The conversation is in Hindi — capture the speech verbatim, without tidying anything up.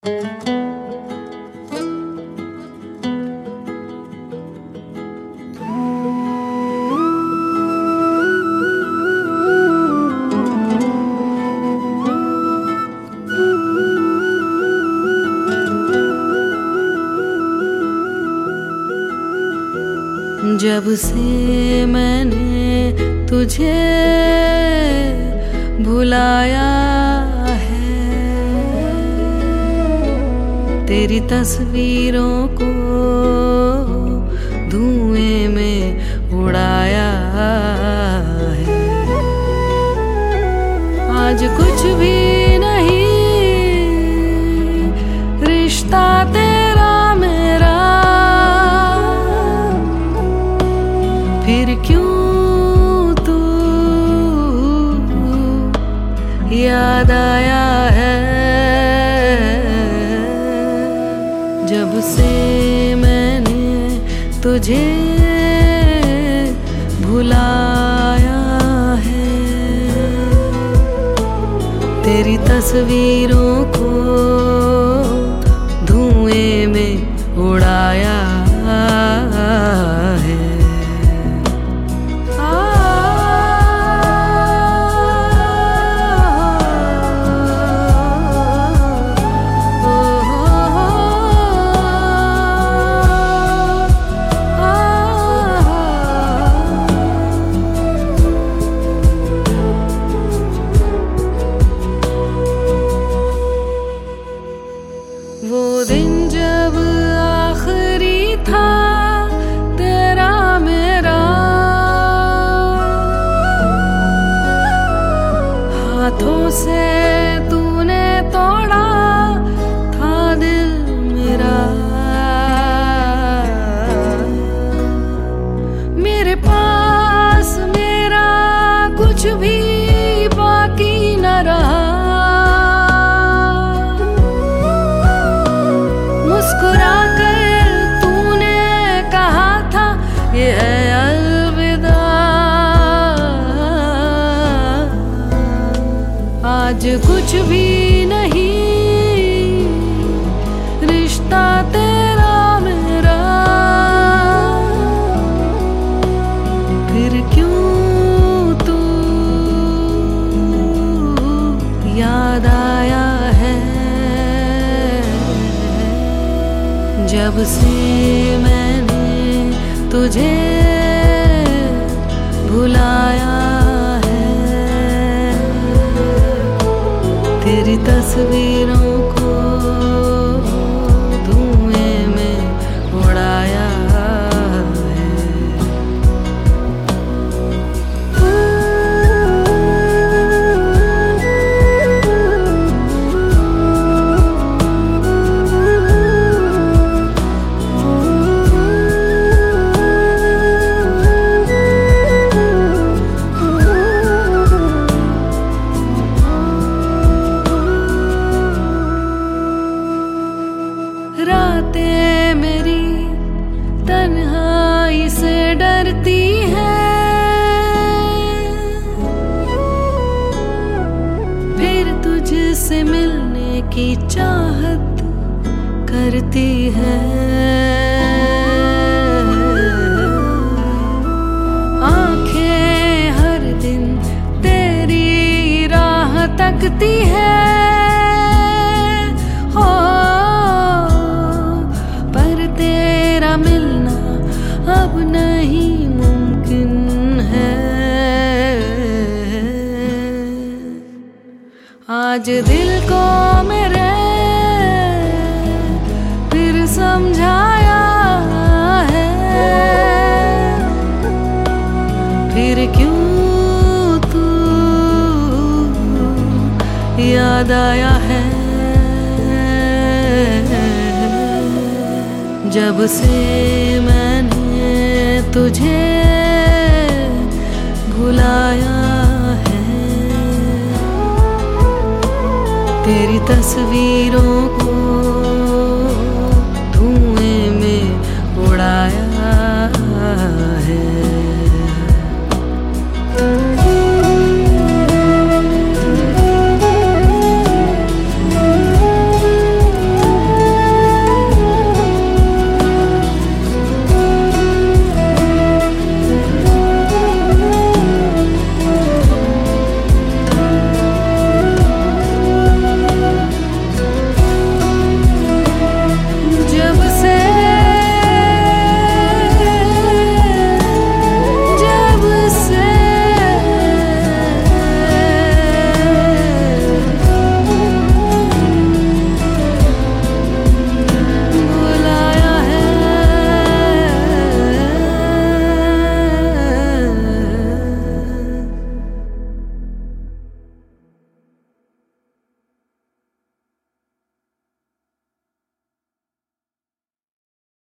जब से मैंने तुझे भुलाया है, तेरी तस्वीरों को धुएं में उड़ाया है। आज कुछ भी नहीं रिश्ता तेरा मेरा, फिर क्यों तू याद आया है। जब से मैंने तुझे भुलाया है, तेरी तस्वीरों को धुएं में उड़ाया है। वो दिन जब आखिरी था तेरा मेरा, हाथों से तूने तोड़ा था दिल मेरा। मेरे पास मेरा कुछ भी बाकी न रहा, मुस्कुरा कर तूने कहा था ये है अलविदा। आज कुछ भी नहीं रिश्ता तेरा मेरा, फिर क्यों तू याद आया है। जब से मैंने तुझे भुलाया है, तेरी तस्वीरों को धुएं में उड़ाया है। रातें मेरी तन्हाई से डरती हैं, फिर तुझसे मिलने की चाहत करती है। आंखें हर दिन तेरी राह तकती है, मिलना अब नहीं मुमकिन है। आज दिल को मेरे फिर समझाया है, फिर क्यों तू याद आया है। जब से मैंने तुझे भुलाया है, तेरी तस्वीरों